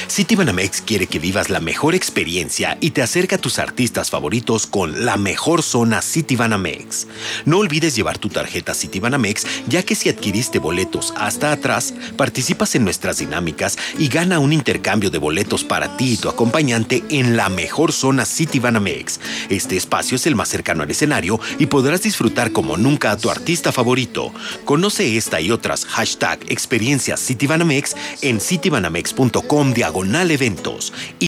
Citibanamex quiere que vivas la mejor experiencia y te acerca a tus artistas favoritos con la mejor zona Citibanamex. No olvides llevar tu tarjeta Citibanamex, ya que si adquiriste boletos hasta atrás, participas en nuestras dinámicas y gana un intercambio de boletos para ti y tu acompañante en la mejor zona Citibanamex. Este espacio es el más cercano al escenario y podrás disfrutar como nunca a tu artista favorito. Conoce esta y otras #experiencias Citibanamex en citibanamex.com/eventos.